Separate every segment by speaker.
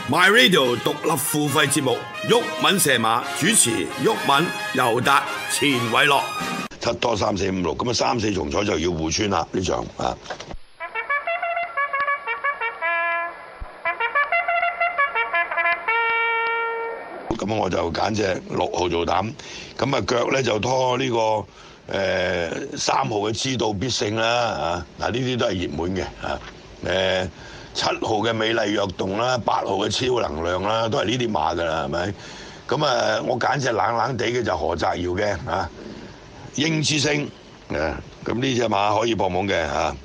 Speaker 1: My Radio 獨立付費節目，毓民射馬主持，毓民、尤達、錢偉樂。7多3、4、5、6，咁啊3、4重彩就要互穿啦呢場啊！咁我就揀隻6號做膽，咁啊腳咧就拖呢、個3號嘅知道必勝啦啊！嗱呢啲都係熱門嘅啊7號嘅美麗躍動啦，8號嘅超能量啦，都係呢啲馬㗎啦，係咪？咁啊，我揀隻冷冷地嘅就何澤堯嘅啊，英之星啊，咁呢隻馬可以搏懵嘅啊。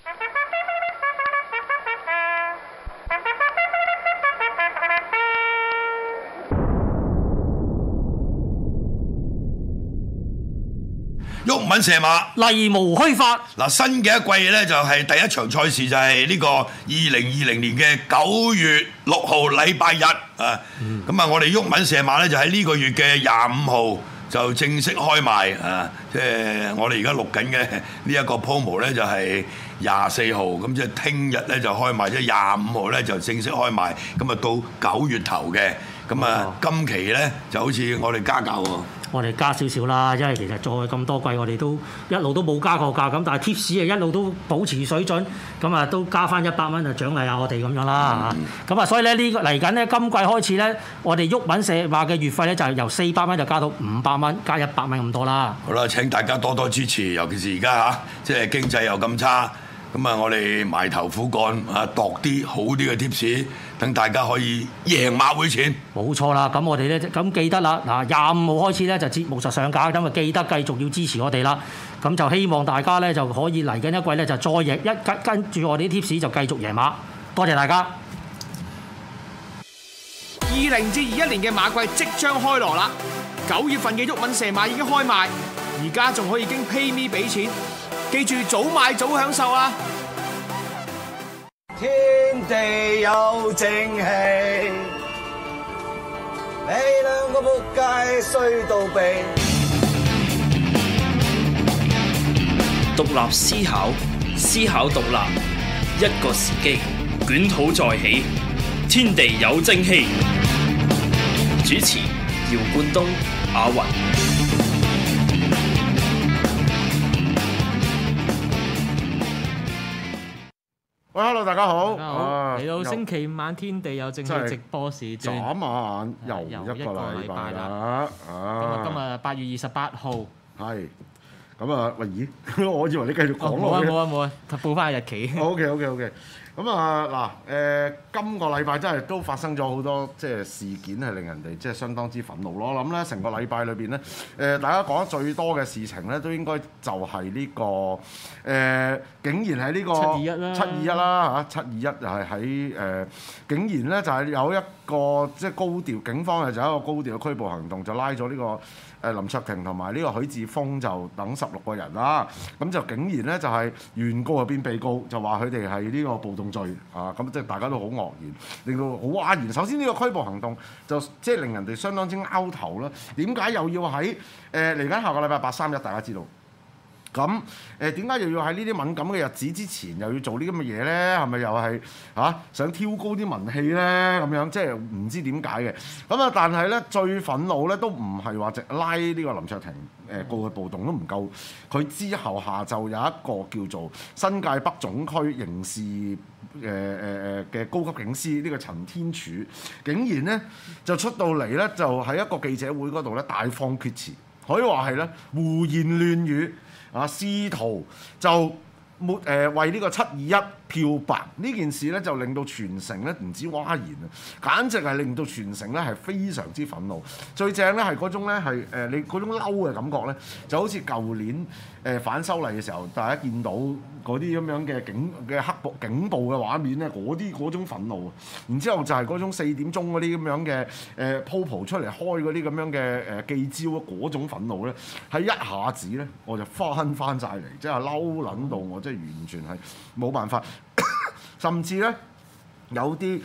Speaker 1: 毓民射馬，
Speaker 2: 例無虛發。
Speaker 1: 嗱，新嘅一季咧就係第一場賽事就係呢個2020年嘅9月6號禮拜日啊。咁啊，我哋毓民射馬咧就喺呢個月嘅25號就正式開賣啊。即係我哋而家錄緊嘅呢一個 promo 咧就係24號，咁即係聽日咧就開賣，即係25號咧就正式開賣。咁啊到9月頭嘅，咁啊今期咧就好似我哋加價喎。
Speaker 2: 我哋加少少啦，因為其實再咁多季我哋都一路都冇加過價，咁但係 tips 啊一路都保持水準，咁啊都加翻100蚊就獎勵下我哋咁樣啦嚇。咁啊所以咧呢個嚟緊咧今季開始咧，我哋毓民射馬嘅月費咧就係由400蚊就加到500蚊，加100蚊咁多啦。
Speaker 1: 好啦，請大家多多支持，尤其是而家嚇，即係經濟又咁差。咁啊，我哋埋頭苦幹啊，度啲好啲嘅 tips，等大家可以贏馬會錢。
Speaker 2: 冇錯啦，咁我哋咧咁記得啦，嗱25號開始咧就節目實上架，咁啊記得繼續要支持我哋啦。咁就希望大家咧就可以嚟緊一季咧就再贏跟住我哋啲 tips 就繼續贏馬。多謝大家。
Speaker 3: 20至21年嘅馬季即將開鑼啦！9月份嘅毓民射馬已經開賣，而家仲可以經 PayMe 俾錢。記住早買早享受啊！
Speaker 4: 天地有正氣，你兩個仆街衰到痹。
Speaker 5: 獨立思考，思考獨立，一個時機，捲土再起，天地有正氣。主持：姚冠東、阿雲。
Speaker 6: 喂 ，hello， 大家好。
Speaker 7: 嚟到星期五晚天地有正氣直播時段，
Speaker 6: 眨眼又一個禮拜啦。
Speaker 7: 咁啊，今日8月28號。
Speaker 6: 係。咁啊，喂，咦？我以為你繼續講
Speaker 7: 落去。冇啊，報翻日期。
Speaker 6: OK。咁啊嗱，今個禮拜真係都發生咗好多即係事件，係令人哋即係相當之憤怒咯。我諗咧，成個禮拜裏邊咧，大家講得最多嘅事情咧，都應該就係呢個竟然喺呢個721啦嚇，721就係喺竟然咧就係有一個即係高調，警方就有一個高調嘅拘捕行動，就拉咗呢個林卓廷同埋呢個許智峰就等16個人啦。咁就竟然咧就係原告入邊被告，就話佢哋係呢個暴動罪啊，咁即係大家都好愕然，令到好嘩然。首先呢個拘捕行動就即係令人哋相當之拗頭啦。點解又要喺嚟緊下個禮拜8、3、1大家知道？咁點解又要喺呢啲敏感嘅日子之前又要做呢咁嘅嘢咧？係咪又係想挑高啲民氣咧？咁樣即係唔知點解嘅。咁啊，但係咧最憤怒咧都唔係話直拉呢個林卓廷告佢暴動都唔夠。佢之後下晝有一個叫做新界北總區刑事嘅高級警司呢個陳天柱，竟然咧就出到嚟咧就喺一個記者會嗰度咧大放厥詞，可以話係咧胡言亂語。試圖就為呢個721漂白呢件事咧，就令到全城咧唔止譁然啊，簡直係令到全城咧係非常之憤怒。最正咧係嗰種咧係你嗰種嬲嘅感覺咧，就好似舊年反修例嘅時候，大家見到嗰啲咁樣嘅黑暴警暴嘅畫面咧，嗰種憤怒啊，然之後就係嗰種4點鐘嗰啲咁樣嘅鋪蒲出嚟開嗰啲咁樣嘅記招嗰種憤怒咧，喺一下子咧我就翻晒嚟，即係嬲撚到我，即係完全係冇辦法。甚至咧有啲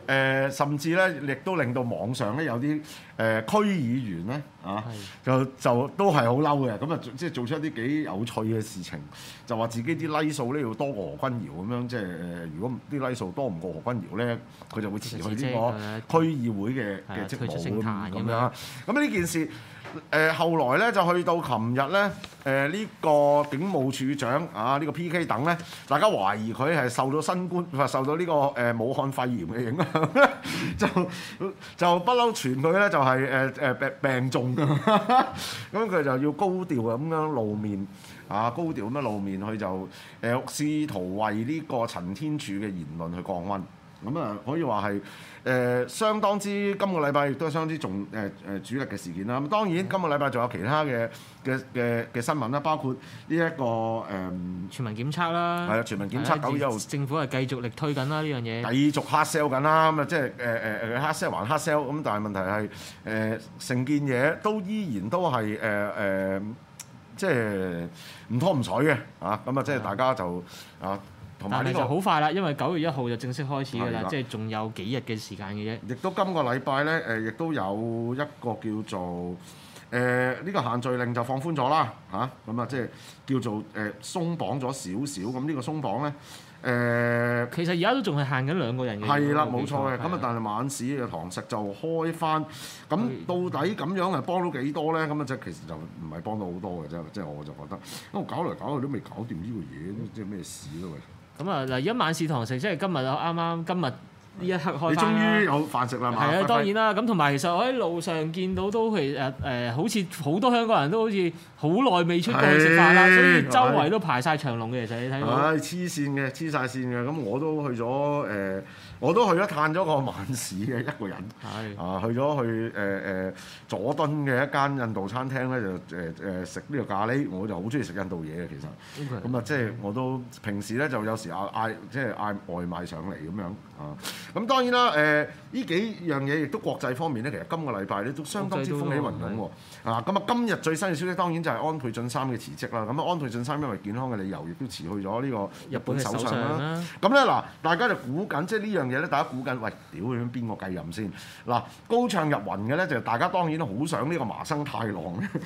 Speaker 6: 甚至咧，亦都令到網上咧有啲區議員咧就都係好嬲嘅，咁啊即係做出一啲幾有趣嘅事情，就話自己啲 like 數咧要多過何君堯咁樣，即係如果啲 like 數多唔過何君堯咧，佢就會辭去呢個區議會嘅職務咁樣。咁呢件事後來咧就去到琴日咧，呢個警務處長呢個 PK 等咧，大家懷疑佢係受到受到呢個武漢肺炎嘅影響咧，就不嬲傳佢咧就係病重咁佢就要高調咁樣露面高調咁樣露面，佢就試圖為呢個陳天柱嘅言論去降溫。咁啊，可以話係相當之今個禮拜亦都係相當之主力嘅事件啦。咁當然今個禮拜仲有其他嘅新聞啦，包括呢一個
Speaker 7: 全民檢測啦，
Speaker 6: 係啊，全民檢測9月1號
Speaker 7: 政府係繼續力推緊啦呢樣嘢，
Speaker 6: 繼續 hard sell 緊啦。咁啊，即係hard sell 還 hard sell。咁但係問題係成件嘢都依然都係即係唔拖唔睬嘅咁啊，即係大家就同埋呢個
Speaker 7: 就好快啦，因為9月1號就正式開始㗎啦，即係仲有幾日嘅時間嘅啫。
Speaker 6: 亦都今個禮拜咧，亦都有一個叫做呢個限聚令就放寬咗啦咁啊，即係叫做鬆綁咗少少。咁呢個鬆綁咧
Speaker 7: 其實而家都仲係限緊2個人嘅。
Speaker 6: 係啦，冇錯嘅。咁啊，但係晚市嘅堂食就開翻。咁到底咁樣係幫到幾多咧？咁啊，即係其實就唔係幫到好多嘅啫。即係我就覺得，因為搞嚟搞去都未搞掂呢個嘢，即係咩事咯？喂！
Speaker 7: 咁啊嗱，而家晚市堂食即係今日啱今日呢一刻開翻啦。
Speaker 6: 你終於有飯食啦嘛？
Speaker 7: 係啊，當然啦。咁同埋其實我喺路上見到都係好似好多香港人都好似好耐未出過去食飯啦，所以周圍都排晒長龍嘅。其實你睇到
Speaker 6: 黐線嘅，黐晒線嘅。咁我都去咗嘆咗個晚市嘅一個人。係去咗佐敦嘅一間印度餐廳咧，就食呢個咖喱。我就好中意食印度嘢嘅，其實。咁啊，即係我都平時咧就有時嗌外賣上嚟咁樣咁當然啦，呢幾樣嘢亦都國際方面咧，其實今個禮拜咧都相當之風起雲湧喎。咁啊，今日最新嘅消息當然就係安倍晉三嘅辭職啦。咁啊，安倍晉三因為健康嘅理由，亦都辭去咗呢個日本首相啦。咁咧嗱，大家就估緊，即係呢樣嘢咧，大家估緊，喂，屌佢邊個繼任先？嗱，高唱入雲嘅咧，就大家當然好想呢個麻生太郎咧，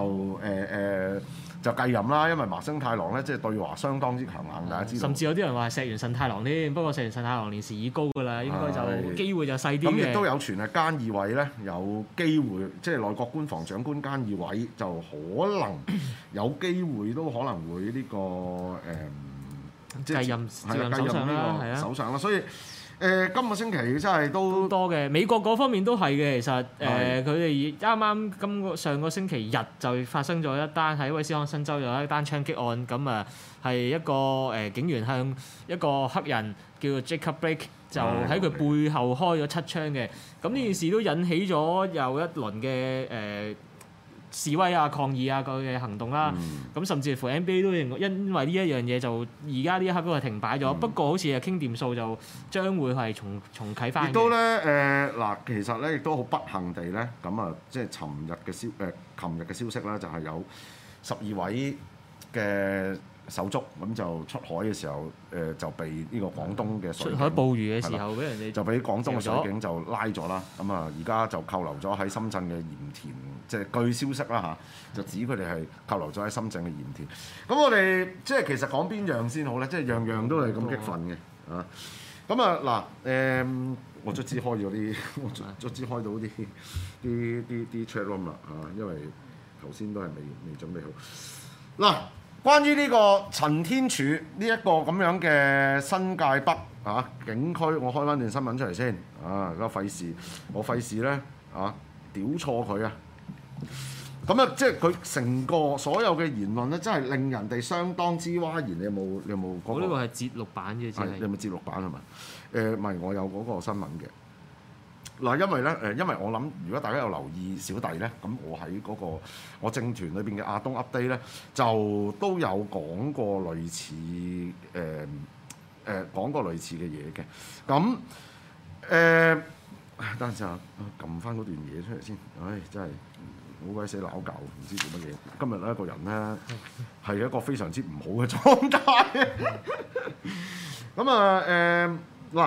Speaker 6: 就繼任啦，因為麻生太郎咧即係對華相當之強硬，大家知道。
Speaker 7: 甚至有啲人話係石原慎太郎添，不過石原慎太郎年事已高㗎啦，應該就機會就細啲嘅。
Speaker 6: 咁亦都有傳係菅義偉咧有機會，即係內閣官房長官菅義偉就可能有機會都可能會呢個
Speaker 7: 繼任首相啦，係啊，
Speaker 6: 首相啦，所以。今個星期真係都
Speaker 7: 多嘅，美國嗰方面都係嘅。其實佢哋啱啱上個星期日就發生咗一單喺威斯康辛州有一單槍擊案，咁啊係一個警員向一個黑人叫做 Jacob Blake 就喺佢背後開咗7槍嘅。咁呢件事都引起咗有一輪嘅示威啊、抗議啊嘅行動啦，咁甚至乎 NBA 都因為呢一樣嘢就而家呢一刻都係停擺咗。不過好似係傾掂數就將會係重啟翻。亦都咧
Speaker 6: 其實咧亦都好不幸地咧，咁啊即係琴日嘅消息啦，就係有12位嘅手足咁就出海嘅時候，就被呢個廣東嘅水警
Speaker 7: 出海捕魚嘅時候俾人哋
Speaker 6: 就俾廣東嘅水警就拉咗啦。咁啊而家就扣留咗喺深圳嘅鹽田，即係據消息啦就指佢哋係扣留咗喺深圳嘅鹽田。咁我哋即係其實講邊樣先好咧？即係樣樣都係咁激憤嘅咁啊嗱我卒之開咗啲，我卒之開到啲 chat room 啦因為頭先都係未準備好嗱。關於呢個陳天柱呢一個咁樣嘅新界北警區，我開翻段新聞出嚟先我費事咧屌錯佢啊！咁啊，即係佢成個所有嘅言論咧，真係令人哋相當之嘩然。你有冇嗰個？
Speaker 7: 我呢個係節錄版嘅，
Speaker 6: 你有冇節錄版係咪？唔係，我有嗰個新聞嘅。嗱，因為我諗，如果大家有留意小弟咧，咁我喺嗰個我政團裏邊嘅亞東 update 咧，就都有講過類似嘅嘢嘅。咁等陣先撳翻嗰段嘢出嚟先。真係好鬼死鬧交，唔知做乜嘢。今日咧個人咧係一個非常之唔好嘅狀態。咁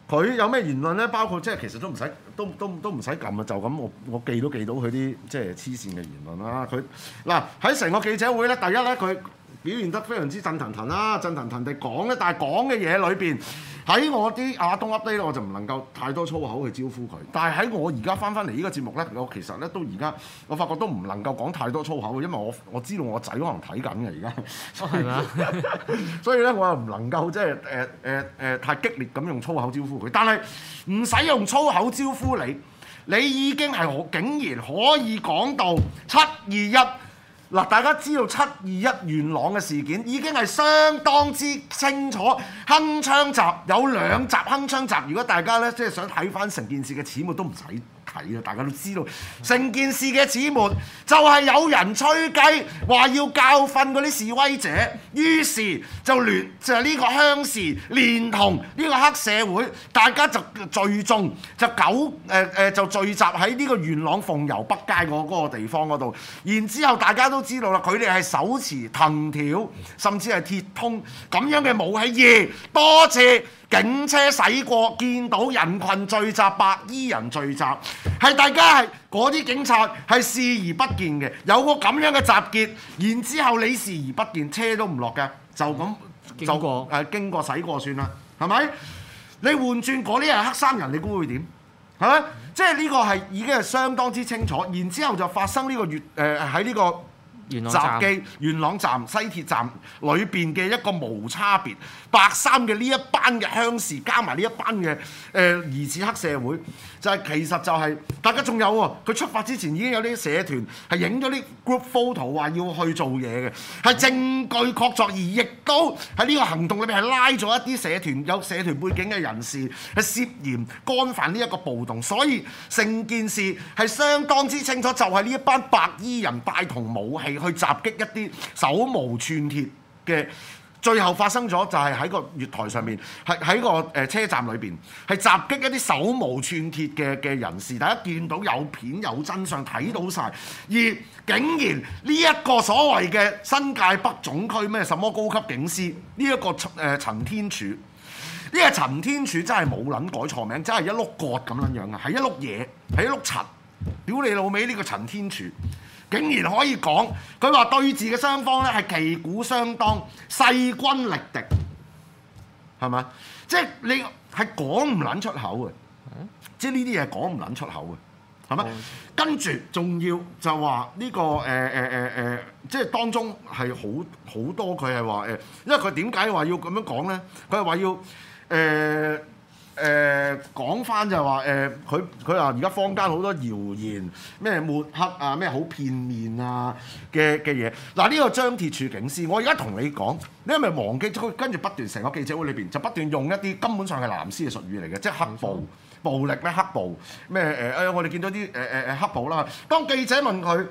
Speaker 6: 佢有咩言論咧？包括即係其實都唔使都唔使撳啊，就咁我記到佢啲即係黐線嘅言論啦。佢嗱喺成個記者會咧，第一咧佢表現得非常之震騰騰啦，震騰騰地講咧，但係講嘅嘢裏邊喺我啲亞東 update 咧，我就唔能夠太多粗口去招呼佢。但係喺我而家翻嚟呢個節目咧，我其實咧都而家我發覺都唔能夠講太多粗口嘅，因為我知道我仔可能睇緊嘅而家，
Speaker 7: 係嘛？
Speaker 6: 所以咧我又唔能夠即係太激烈咁用粗口招呼佢。但係唔使用粗口招呼你已經係竟然可以講到721。嗱，大家知道721元朗嘅事件已經係相當之清楚，鏗鏘集有2集鏗鏘集，如果大家咧即係想睇翻成件事嘅始末都唔使睇啦，大家都知道成件事嘅始末就係有人吹雞話要教訓嗰啲示威者，於是就係呢個鄉事連同呢個黑社會，大家就聚眾就聚集喺呢個元朗鳳攸北街嗰個地方嗰度，然之後大家都知道啦，佢哋係手持藤條甚至係鐵通咁樣嘅武器，而多次警車駛過，見到人群聚集，白衣人聚集，係大家係嗰啲警察係視而不見嘅，有個咁樣嘅集結，然之後你視而不見，車都唔落嘅，就咁經過駛過算啦，係咪？你換轉嗰啲係黑衫人，你估會點？係咪？即係呢個係已經係相當之清楚，然之後就發生呢個喺呢個閘機元朗站西鐵站裏邊嘅一個無差別白衫嘅呢一班嘅鄉事加埋呢一班嘅疑似黑社會，就係其實就係大家仲有喎，佢出發之前已經有啲社團係影咗啲 group photo 話要去做嘢嘅，係證據確鑿，而亦都喺呢個行動裏邊係拉咗一啲社團有社團背景嘅人士係涉嫌干犯呢一個暴動，所以成件事係相當之清楚，就係呢一班白衣人帶同武器去襲擊一啲手無寸鐵嘅，最後發生咗就係喺個月台上面，係喺個車站裏邊，係襲擊一啲手無寸鐵嘅人士。大家見到有片有真相睇到晒，而竟然呢一個所謂嘅新界北總區咩什麼高級警司呢一個陳天柱，呢個陳天柱真係冇撚改錯名，真係一碌角咁樣樣啊，係一碌嘢，係一碌塵，屌你老味呢個陳天柱！竟然可以講，佢話對峙嘅雙方咧係旗鼓相當、勢均力敵，係咪？即係你係講唔撚出口嘅，即係呢啲嘢講唔撚出口嘅，係咪？跟住仲要就話呢個即係當中係好多佢係話因為佢點解話要咁樣講咧？佢係話要講翻就係話佢話而家坊間好多謠言，咩抹黑啊，咩好片面啊嘅嘢。嗱呢個張鐵柱警司，我而家同你講，你係咪忘記咗？跟住不斷成個記者會裏邊就不斷用一啲根本上係藍絲嘅術語嚟嘅，即係黑暴、暴力咩黑暴咩我哋見到啲黑暴啦。當記者問佢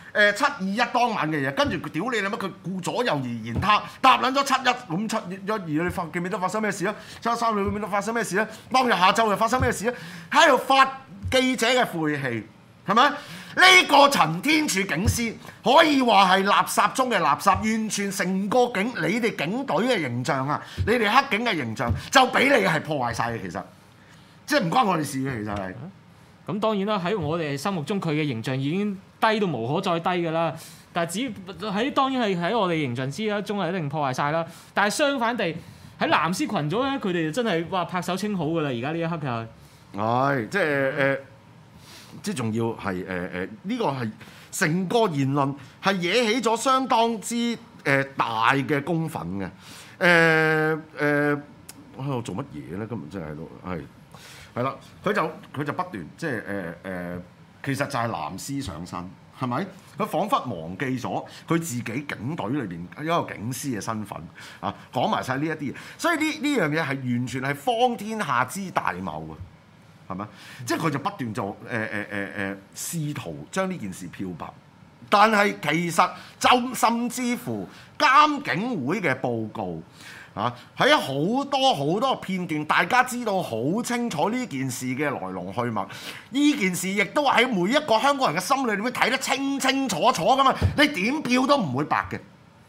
Speaker 6: 721當晚嘅嘢，跟住佢屌你啦乜？佢顧左右而言他，答撚咗71咁712，你記唔記得發生咩事啊？713你記唔記得發生咩事啊？當日下晝又發生咩事啊？喺度發記者嘅晦氣，係咪？呢個陳天柱警司可以話係垃圾中嘅垃圾，完全成個你哋警隊嘅形象啊，你哋黑警嘅形象就俾你係破壞晒嘅，其實即係唔關我哋事嘅，其實係。
Speaker 7: 咁當然啦，喺我哋心目中佢嘅形象已經低到無可再低㗎啦。但係當然係喺我哋形象之中係一定破壞晒啦。但係相反地喺藍絲群組咧，佢哋就真係話拍手稱好㗎啦。而家呢一刻就係
Speaker 6: 即係仲要係呢個係成個言論係惹起咗相當之大嘅公憤嘅。我喺度做乜嘢咧？今日真係喺度係啦，佢就不斷即係其實就係藍絲上身，係咪？佢彷彿忘記咗佢自己警隊裏邊一個警司嘅身份啊，講埋晒呢一啲嘢，所以呢樣嘢係完全係方天下之大謬啊，係咪？即係佢就不斷就試圖將呢件事漂白，但係其實就甚至乎監警會嘅報告。喺好多片段，大家知道好清楚呢件事嘅來龍去脈。呢件事亦都喺每一個香港人嘅心裏面睇得清清楚楚噶嘛。你點票都唔會白嘅，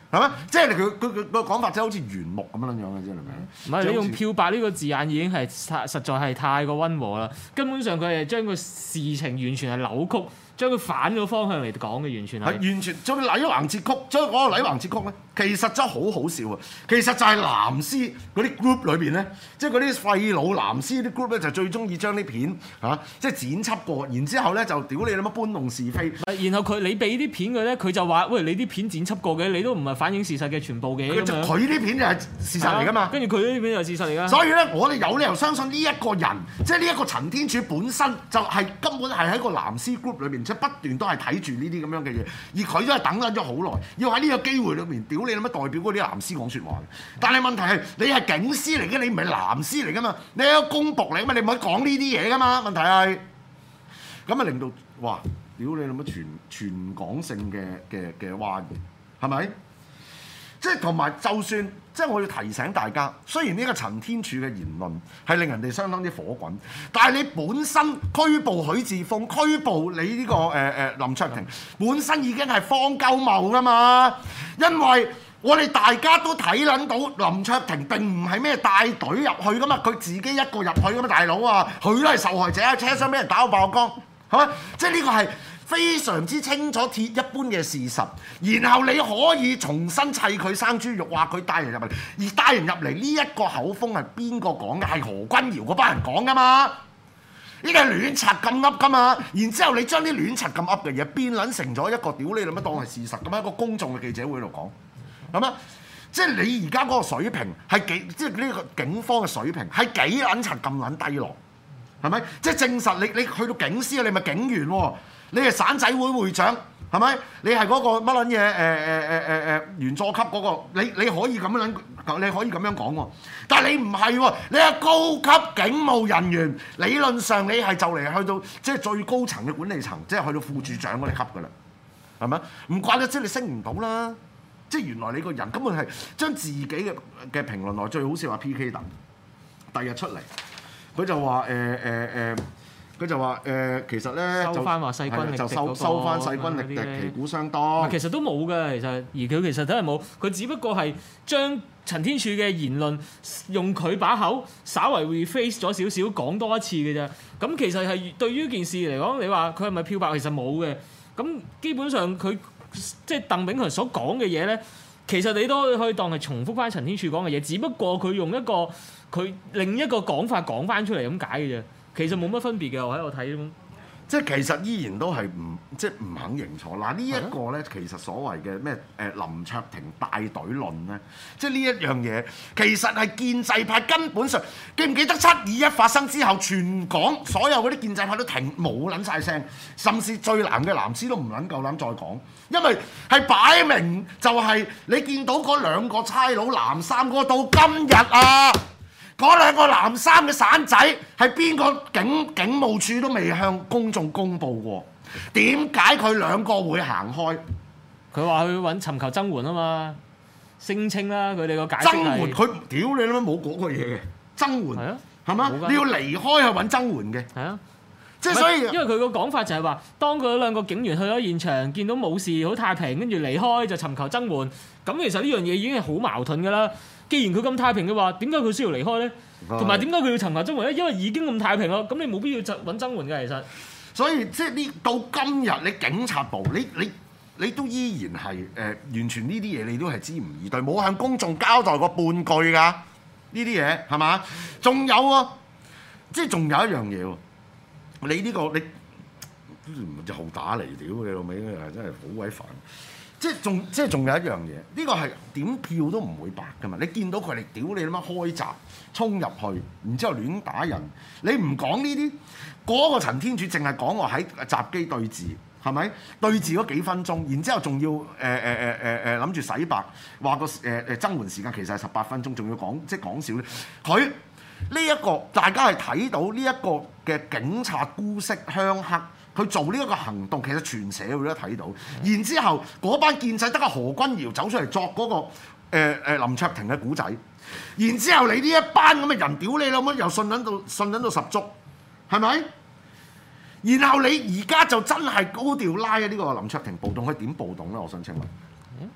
Speaker 6: 係咪？即係佢個講法，即係好似原木咁樣樣嘅啫，係咪？
Speaker 7: 唔係你用漂白呢個字眼已經係實在係太過溫和啦，根本上佢係將個事情完全係扭曲，將佢反咗方向嚟講嘅，完全係
Speaker 6: 完全將禮橫節曲，將嗰個禮橫節曲咧，其實真係好好笑啊！其實就係藍絲嗰啲 group 裏邊咧，即係嗰啲廢老藍絲啲 group 咧，就最中意將啲片即係剪輯過，然之後咧就屌你乜搬弄是非。
Speaker 7: 然後你俾啲片佢咧，佢就話：喂，你啲片剪輯過嘅，你都唔係反映事實嘅全部嘅。
Speaker 6: 佢啲片就係事實嚟㗎嘛。
Speaker 7: 跟住佢啲片就係事實嚟㗎。
Speaker 6: 所以咧，我哋有理由相信呢一個人，即係呢一個陳天柱本身就係根本係喺個藍絲 group 裏邊，即係不斷都係睇住呢啲咁樣嘅嘢，而佢都係等緊咗好耐，要喺呢個機會裏面屌你乜代表嗰啲藍絲講説話。但係問題係你係警司嚟嘅，你唔係藍絲嚟㗎嘛，你係一個公僕嚟㗎嘛，你唔可以講呢啲嘢㗎嘛。問題係咁啊，令到哇屌你乜全港性嘅譁議係咪？即係同埋，就算即係我要提醒大家，雖然呢個陳天柱嘅言論係令人哋相當之火滾，但係你本身拘捕許智峯、拘捕你呢個林卓廷，本身已經係荒鳩謬㗎嘛。因為我哋大家都睇撚到林卓廷並唔係咩帶隊入去㗎嘛，佢自己一個入去㗎嘛，大佬啊，佢都係受害者，車廂俾人打到爆光，係咪？即係呢個係非常之清楚鐵一般嘅事實，然後你可以重新砌佢生豬肉，話佢帶人入嚟，而帶人入嚟呢一個口風係邊個講嘅？係何君堯嗰班人講㗎嘛？呢啲係亂柒咁噏㗎嘛？然之後你將啲亂柒咁噏嘅嘢變撚成咗一個屌你咁樣當係事實咁樣一個公眾嘅記者會度講，係嘛？即係你而家嗰個水平係幾？即係呢個警方嘅水平係幾撚柒咁撚低落？係咪？即係證實你去到警司，你咪警員喎。你係省仔會會長，係咪？你係嗰個乜撚嘢員佐級嗰個，你可以咁樣你可以咁樣講喎。但係你唔係喎，你係高級警務人員，理論上你係就嚟去到即係最高層嘅管理層，即係去到副處長嗰啲級㗎啦，係咪？唔怪得即係你升唔到啦。即係原來你個人根本係將自己嘅評論內最好笑話 PK 等，第日出嚟佢就話佢就話其實咧
Speaker 7: 收翻話勢均力敵
Speaker 6: 就收翻勢均力敵，旗鼓相當。
Speaker 7: 其實都冇嘅，其實而佢其實都係冇，佢只不過係將陳天柱嘅言論用佢把口稍為 rephrase 咗少少，講多一次嘅啫。咁其實係對於件事嚟講，你話佢係咪漂白？其實冇嘅。咁基本上佢即係鄧炳強所講嘅嘢咧，其實你都可以當係重複翻陳天柱講嘅嘢，只不過佢用一個佢另一個講法講翻出嚟咁解嘅啫。其實冇乜分別嘅，我喺度睇，
Speaker 6: 即係其實依然都係唔肯認錯。嗱呢一個咧，其實所謂嘅咩林卓廷帶隊論咧，即係呢一樣嘢，其實係建制派根本上記唔記得721發生之後，全港所有嗰啲建制派都停冇撚晒聲，甚至最藍嘅藍絲都唔撚夠膽再講，因為係擺明就係你見到嗰兩個差佬藍衫嗰個到今日啊！嗰兩個藍衫嘅散仔係邊個警務處都未向公眾公佈過，點解佢兩個會行開？
Speaker 7: 佢話去尋求增援啊嘛，聲稱啦，佢哋個解釋係
Speaker 6: 增援，佢屌你啦，冇講過嘢嘅增援係嘛？你要離開去揾增援嘅係啊，即係所以，
Speaker 7: 因為佢個講法就係話，當嗰兩個警員去咗現場，見到冇事好太平，跟住離開就尋求增援，咁其實呢樣嘢已經係好矛盾㗎啦。既然佢咁太平嘅話，點解佢需要離開咧？同埋點解佢要尋求增援咧？因為已經咁太平咯，咁你冇必要揾增援嘅其實。
Speaker 6: 所以即係呢到今日，你警察部你都依然係完全呢啲嘢你都係支吾以對，冇向公眾交代過半句㗎。呢啲嘢係嘛？仲有喎，即係仲有一樣嘢喎。你呢個又打嚟屌你老味，真係好鬼煩。即係仲有一樣嘢，呢個係點票都唔會白㗎嘛！你見到佢哋屌你咁樣開閘衝入去，然之後亂打人，你唔講呢啲，嗰個陳天柱淨係講話喺閘機對峙，係咪對峙嗰幾分鐘，然之後仲要諗住洗白，話個增援時間其實係18分鐘，仲要講即係講笑咧。佢呢一個大家係睇到呢一個嘅警察姑息鄉黑。佢做呢一個行動，其實全社會都睇到。然之後嗰班建制得個何君堯走出嚟作嗰個林卓廷嘅古仔。然之後你呢一班咁嘅人屌你老母，又信撚到十足，係咪？然後你而家就真係高調拉呢個林卓廷暴動，佢點暴動咧？我想請問。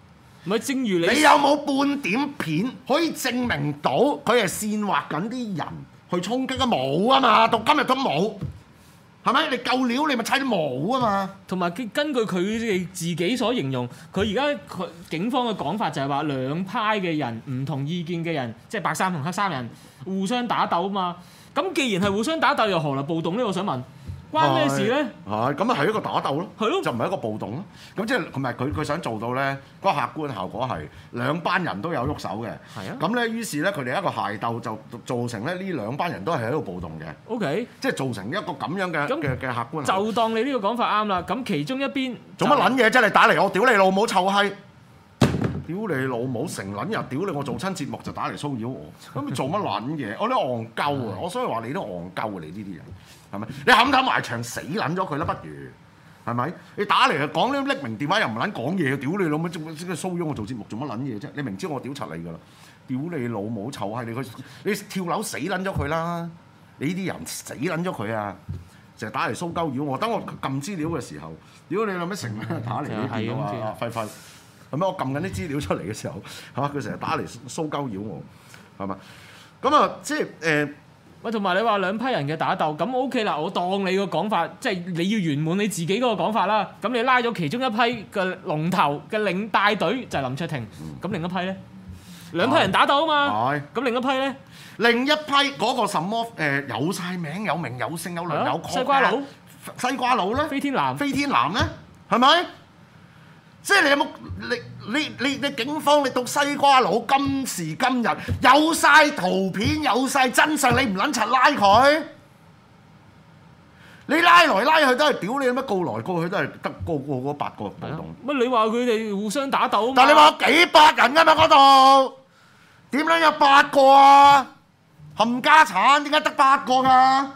Speaker 7: 唔係正如
Speaker 6: 你有冇半點片可以證明到佢係煽惑緊啲人去衝擊啊？冇啊嘛，到今日都冇，係咪？你夠料你咪猜啲冇啊嘛。
Speaker 7: 同埋根據佢哋自己所形容，佢而家警方嘅講法就係話兩派嘅人唔同意見嘅人，即係白衫同黑衫人互相打鬥啊嘛。咁既然係互相打鬥，又何來暴動呢？我想問。關咩事咧？
Speaker 6: 係咁啊，係一個打鬥咯，
Speaker 7: 係咯，
Speaker 6: 就唔係一個暴動咯。咁即係同埋佢想做到咧，嗰個客觀效果係兩班人都有喐手嘅。係啊。咁咧，於是咧，佢哋一個械鬥就造成咧呢兩班人都係喺度暴動嘅。OK。即係造成一個咁樣嘅客觀。
Speaker 7: 就當你呢個講法啱啦。咁其中一邊
Speaker 6: 做乜撚嘢啫？你打嚟我屌你老母臭閪！屌你老母成撚日屌你！我做親節目就打嚟騷擾我，咁你做乜撚嘢？我啲戇鳩啊！我所以話你都戇鳩啊！你呢啲人係咪？你冚埋牆死撚咗佢啦，不如係咪？你打嚟講呢匿名電話又唔撚講嘢，屌你老母！即係騷擾我做節目做乜撚嘢啫？你明知我屌柒你㗎啦！屌你老母臭閪！你跳樓死撚咗佢啦！你呢啲人死撚咗佢啊！成日打嚟騷鳩擾我，等我撳資料嘅時候，屌你老味成日打嚟呢邊啊！輝輝。咁我撳緊啲資料出嚟嘅時候，佢成日打嚟騷鳩擾我，係嘛？咁啊，即係
Speaker 7: 喂，同埋你話兩批人嘅打鬥，咁 OK 啦，我當你個講法，即係你要圓滿你自己嗰個講法啦。咁你拉咗其中一批嘅龍頭嘅領帶隊就係林卓廷，咁另一批咧，兩批人打鬥啊嘛，咁另一批咧，
Speaker 6: 另一批嗰個什麼有晒名有名有姓有量有確嘅西瓜佬咧，飛天藍咧，係咪？即係你有冇你警方你到西瓜佬今時今日有晒圖片有晒真相，你唔撚柒拉佢？你拉來拉去都係屌你，乜告來告去都係得個嗰8個暴動。
Speaker 7: 乜你話佢哋互相打鬥？
Speaker 6: 但係你話幾百人㗎嘛嗰度？點解有8個啊？冚家產點解得8個㗎？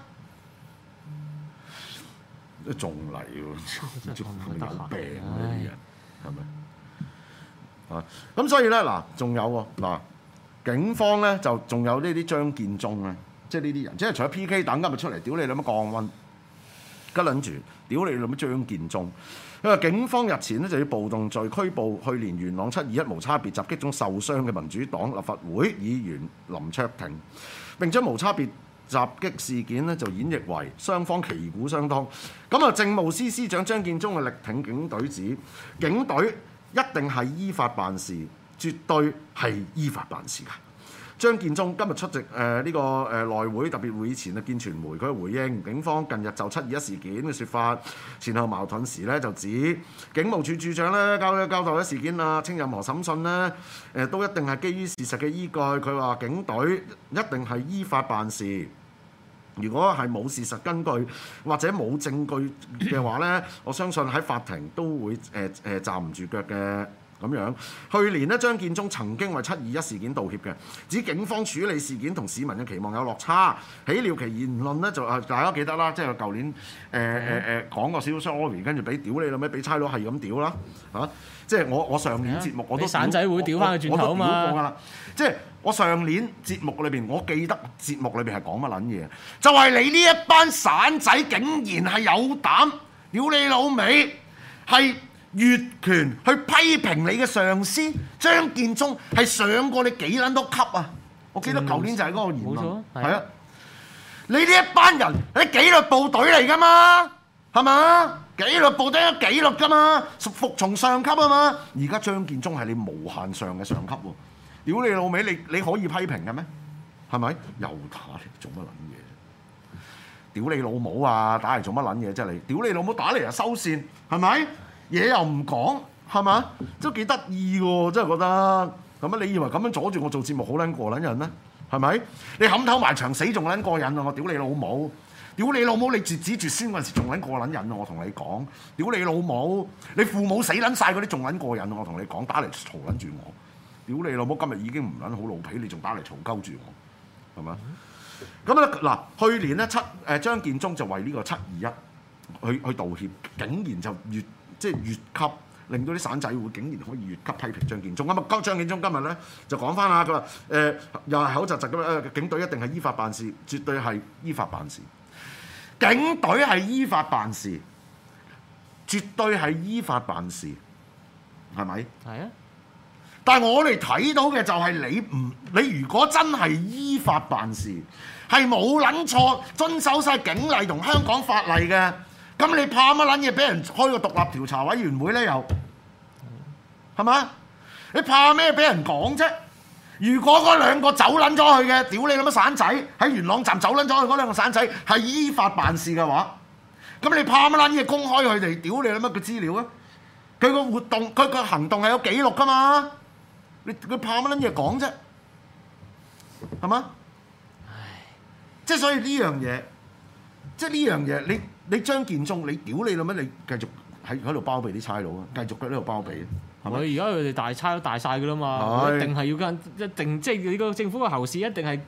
Speaker 6: 仲嚟喎，有病啊！呢啲人。係咪啊？咁所以咧嗱，仲有喎嗱，警方咧就仲有呢啲張建宗咧，即係呢啲人，即係除咗 PK 等今日出嚟屌你諗乜降溫，吉撚住屌你諗乜張建宗。因為警方日前咧就要暴動罪拘捕去年元朗721無差別襲擊中受傷嘅民主黨立法會議員林卓廷，並將無差別襲擊事件咧就演繹為雙方旗鼓相當。咁啊，政務司司長張建宗嘅力挺警隊指，警隊一定係依法辦事，絕對係依法辦事㗎。張建宗今日出席呢個內會特別會議前啊見傳媒，佢回應警方近日就721事件嘅説法前後矛盾時咧，就指警務處處長咧交代咗事件啊，稱任何審訊咧都一定係基於事實嘅依據。佢話警隊一定係依法辦事。如果係冇事實根據或者冇證據嘅話咧，我相信喺法庭都會站唔住腳嘅。咁樣，去年咧張建宗曾經為721事件道歉嘅，指警方處理事件同市民嘅期望有落差。喜料其言論咧就大家記得啦，即係舊年講個少少 sorry， 跟住俾屌你啦咩，俾差佬係咁屌啦嚇！即係我上年節目我都
Speaker 7: 散仔會屌翻佢轉頭啊嘛！
Speaker 6: 我都屌過㗎啦，即係我上年節目裏邊，我記得節目裏邊係講乜撚嘢？就係你呢一班散仔竟然係有膽屌你老味係越權去批評你嘅上司張建宗，係上過你幾撚多級啊！我記得舊年就係嗰個言論，係啊！你呢一班人係紀律部隊嚟㗎嘛，係嘛？紀律部隊有紀律㗎嘛，服從上級啊嘛。而家張建宗係你無限上嘅上級喎，屌你老味，你可以批評嘅咩？係咪？又打嚟做乜撚嘢？屌你老母啊！打嚟做乜撚嘢啫你？屌你老母打嚟就收線，係咪？嘢又唔講，係嘛？都幾得意喎！真係覺得咁啊！你以為咁樣阻住我做節目好撚過撚癮咩？係咪？你冚頭埋牆死仲撚過癮啊！我屌你老母！屌你老母！你絕子絕孫嗰陣時仲撚過撚癮啊！我同你講，屌你老母！你父母死撚晒嗰啲仲撚過癮啊！我同你講，打嚟嘈撚住我！屌你老母！今日已經唔撚好老皮，你仲打嚟嘈鳩住我，係嘛？咁咧嗱，去年咧張建宗就為呢個721去道歉，竟然就即係越級，令到啲散仔會竟然可以越級批評張建宗。咁啊，張建宗今日咧就講翻啦，佢話又係口窒窒咁樣，警隊一定係依法辦事，絕對係依法辦事。警隊係依法辦事，絕對係依法辦事，係咪？
Speaker 7: 係啊。
Speaker 6: 但係我哋睇到嘅就係你如果真係依法辦事，係冇撚錯，遵守晒警例同香港法例嘅，咁你怕乜撚嘢俾人開個獨立調查委員會咧？又係嘛？你怕咩俾人講啫？如果嗰兩個走撚咗去嘅，屌你老乜散仔喺元朗站走撚咗去嗰兩個散仔係依法辦事嘅話，咁你怕乜撚嘢公開佢哋？屌你老乜嘅資料啊！佢個活動佢個行動係有記錄㗎嘛？佢怕乜撚嘢講啫？係嘛？即係所以呢樣嘢，即係呢樣嘢，你張建宗，你屌你老乜？你繼續喺度包庇啲差佬啊！繼續喺度包庇。
Speaker 7: 而家佢哋大差都大晒㗎啦嘛，一定係要一定即係你個政府嘅喉舌一定係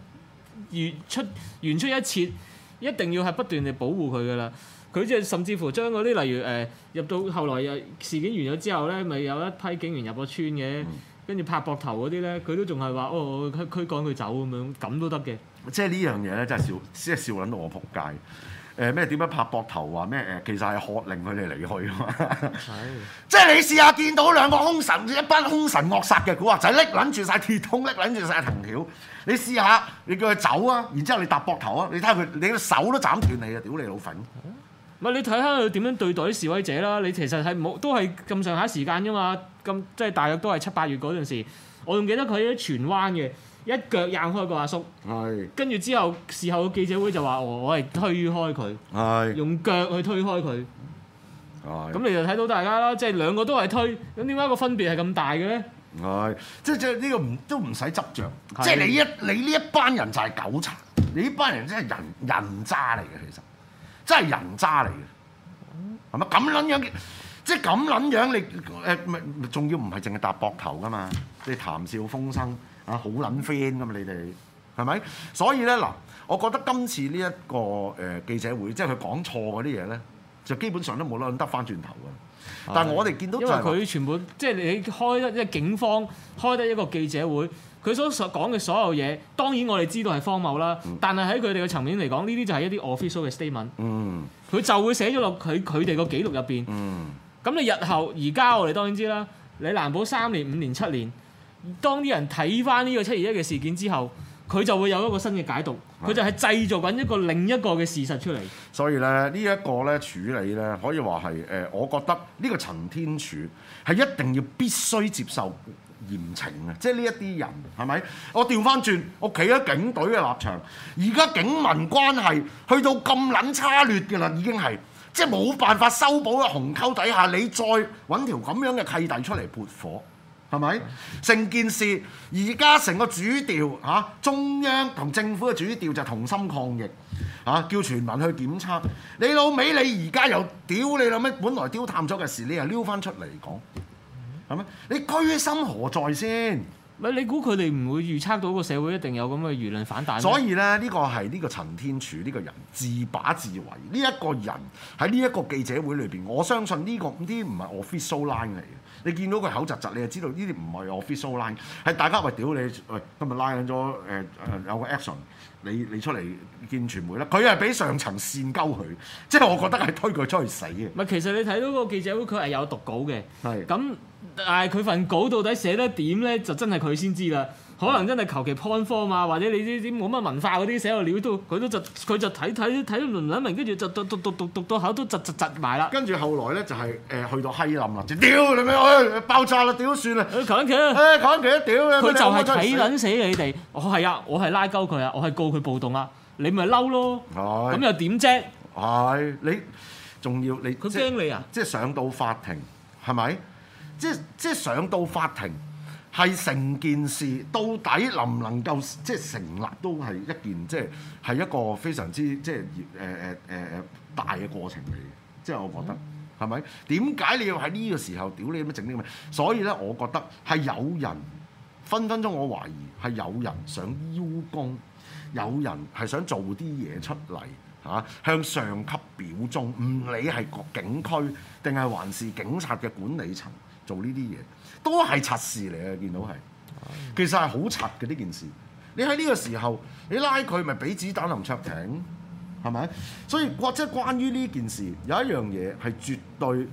Speaker 7: 原出一轍，一定要係不斷地保護佢㗎啦。佢即係甚至乎將嗰啲例如入到後來事件完咗之後咧，咪有一批警員入咗村嘅，跟住拍膊頭嗰啲咧，佢都仲係話驅趕佢走咁樣，咁都得嘅。即係呢樣嘢咧，真係笑撚到我仆街。咩點樣拍膊頭話咩其實係喝令佢哋離去啊嘛！即係你試下見到兩個一班兇神惡煞嘅古惑仔拎撚住晒鐵通，拎撚住晒藤條，你試下你叫佢走啊，然之後你搭膊頭啊，你睇下佢你個手都斬斷你啊！屌你老粉！唔係你睇下佢點樣對待啲示威者啦？你其實係冇都係咁上下時間啫嘛，咁即係大約都係7、8月嗰陣時，我仲記得佢喺荃灣嘅。一腳硬開個阿叔，跟住之後事後嘅記者會就話我係推開佢，用腳去推開佢。咁你就睇到大家啦，即係兩個都係推，咁點解個分別係咁大嘅咧？即係呢個都唔使執着，即係你呢一班人就係狗賊，你呢班人真係人渣嚟嘅，其實真係人渣嚟嘅，係咪咁撚樣？即係咁撚樣你仲要唔係淨係搭膊頭噶嘛？你談笑風生。啊，好撚 friend 㗎嘛，你哋係咪？所以咧嗱，我覺得今次呢一個記者會，即係佢講錯嗰啲嘢咧，就基本上都冇得翻轉頭㗎。但係我哋見到就係因為佢全部即係你開得即係警方開得一個記者會，佢所講嘅所有嘢，當然我哋知道係荒謬啦。但係喺佢哋嘅層面嚟講，呢啲就係一啲 official 嘅 statement。佢就會寫咗落佢哋個記錄入邊。咁你日後而家我哋當然知啦，你難保3年、5年、7年。當啲人睇翻呢個721嘅事件之後，佢就會有一個新嘅解讀，佢就係製造緊另一個嘅事實出嚟。所以咧，呢一個咧處理咧，可以話係我覺得呢個陳天柱係一定要必須接受嚴懲嘅，即係呢一啲人係咪？我調翻轉，我企喺警隊嘅立場，而家警民關係去到咁撚差劣嘅啦，已經係即係冇辦法修補嘅鴻溝底下，你再揾條咁樣嘅契弟出嚟撥火。係咪？成件事而家成個主調中央同政府嘅主調就同心抗疫叫全民去檢測。你老味，你而家又屌你老味，本來丟淡咗嘅事，你又撩翻出嚟講，係咪？你居心何在先？你估佢哋唔會預測到個社會一定有咁嘅輿論反彈？所以咧，呢個係呢個陳天柱呢個人自把自為。呢一個人喺呢一個記者會裏邊，我相信呢啲唔係 official line 嚟嘅。你見到佢口窒窒，你就知道呢啲唔係 official line，係大家喂屌你喂，今日拉緊咗有個 action， 你出嚟見傳媒啦，佢係俾上層煽鳩佢，即係我覺得係推佢出去死嘅。唔係，其實你睇到個記者會，佢係有讀稿嘅，係咁，但係佢份稿到底寫得點咧，就真係佢先知啦。可能真係求其 point form 啊，或者你啲冇乜文化嗰啲寫個料都，佢就睇到唔撚明，跟住就讀到口都窒埋啦。跟住後來咧就係去到閪冧啦，就屌你咪爆炸啦，屌算啦！求緊其啊！求緊其啊！屌佢就係睇撚死你哋。係啊，我係拉鳩佢啊，我係告佢暴動啊，你咪嬲咯。咁又點啫？係你仲要你佢驚你啊？即係上到法庭係咪？即係上到法庭。係成件事到底能唔能夠即係成立，都係一件即係一個非常之即係大嘅過程嚟嘅。即係我覺得係咪？點解你要喺呢個時候屌你咁整啲咁？所以咧，我覺得係有人分鐘，我懷疑係有人想邀功，有人係想做啲嘢出嚟向上級表忠，唔理係警區定係還是警察嘅管理層做呢啲嘢。都係柒事嚟嘅，見到係，其實係好柒嘅呢件事。你喺呢個時候，你拉佢咪俾子彈林卓廷，係咪？所以即係關於呢件事，有一樣嘢係絕對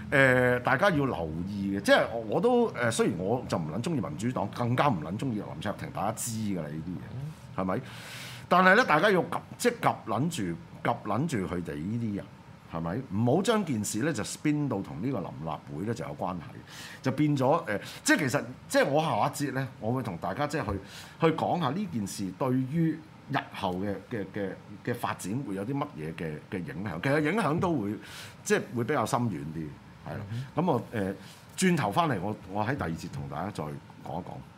Speaker 6: 大家要留意嘅，即係我都雖然我就唔撚中意民主黨，更加唔撚中意林卓廷，大家知㗎啦呢啲嘢，係咪？但係咧，大家要及撚住佢哋呢啲人，係咪？唔好將件事咧就 spin 到同呢個臨立會咧就有關係，就變咗即係其實即係我下一節咧，我會同大家即係去講下呢件事對於日後嘅發展會有啲乜嘢嘅影響。其實影響都會即係會比較深遠啲，係啦。咁我轉頭翻嚟，我喺第二節同大家再講一講。